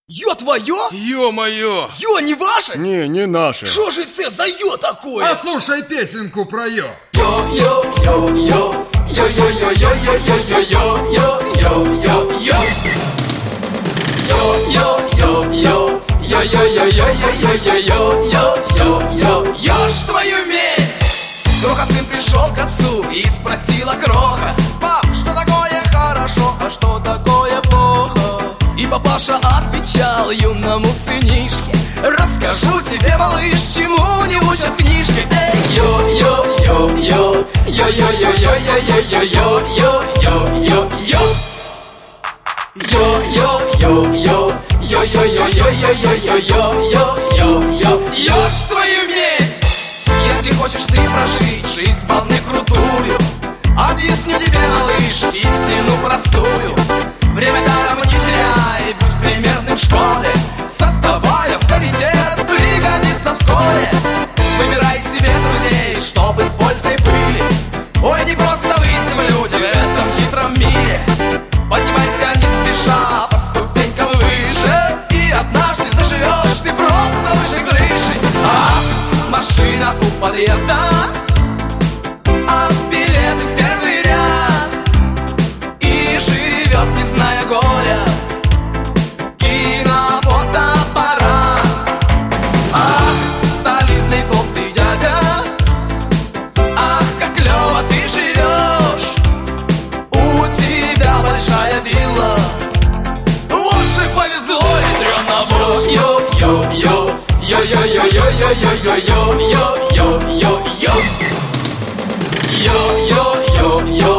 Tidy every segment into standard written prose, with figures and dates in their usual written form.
Йо твое? Ё-моё! Йо не ваше? Не наше. Шо же це за йо такое? А слушай песенку про йо. Йо-йо-йо-йо, йо-йо-йо-йо-йо-йо-йо-йо-йо. Йо-йо-йо-йо, йо-йо-йо-йо-йо-йо-йо-йо. Ёж твою медь! Кроха сын пришел к отцу и спросила Кроха: пап, что такое хорошо, а что такое плохо? И папаша отвечал юному сынишке: расскажу тебе, малыш, чему не учат в книжке. Эй, йо-йо-йо-йо, йо-йо-йо-йо-йо-йо-йо-йо-йо. Йо-йо-йо-йо, йо-йо-йо-йо-йо-йо-йо-йо. Ёж твою медь! Если хочешь ты прожить жизнь вполне крутую, объясню тебе, малыш, истину простую. Время даром не теряй, будь примерным в школе. Создавай авторитет, пригодится вскоре. Выбирай себе друзей, чтобы с пользой были. Ой, не просто выйти в люди в этом хитром мире. Поднимайся не спеша по ступенькам выше, и однажды заживешь ты просто выше крыши. А машина у подъезда, а билеты в первый ряд. И живет, не зная горя, кинофотоаппарат. Ах, солидный толстый дядя, ах, как клёво ты живешь. У тебя большая вилла, вот же повезло, ядрёна вошь. Йо-йо-йо, йо-йо-йо-йо-йо-йо-йо-йо-йо-йо. Йо-йо-йо-йо,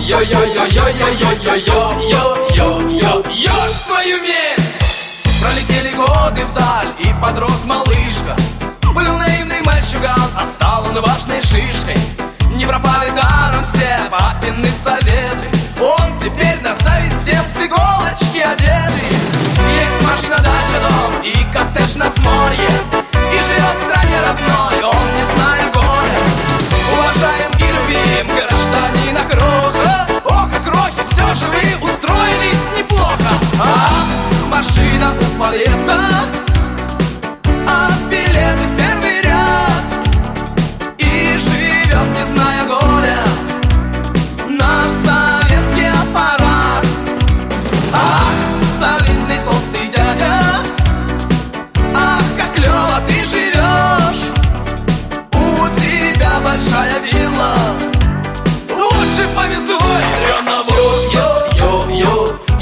йо-йо-йо-йо-йо-йо-йо-йо. Ёж твою медь! Пролетели годы вдаль, и подрос малышка. Был наивный мальчуган, а стал он важной шишкой. Не пропали даром все папины советы. Он теперь на зависть всем с иголочки одетый. Есть машина, дача, дом и коттедж на взморье. И живет в стране родной, он не зная горя. Уважаем и любим гражданина Кроха. Ох, а крохи, все же вы устроились неплохо. А машина у подъезда, а билеты в первый ряд. И живет, не зная горя, наш советский аппарат. Ах, солидный толстый дядя, ах, как клёво ты живешь. У тебя большая вилла, лучше повезло, ядрёна вошь. Йо-йо-йо,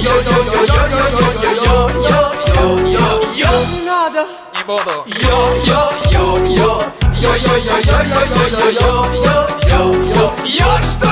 йо-йо-йо-йо-йо-йо-йо-йо-йо. Не надо, Не буду. йо-йо-йо-йо, йо-йо-йо-йо-йо-йо-йо-йо-йо-йо. Ёж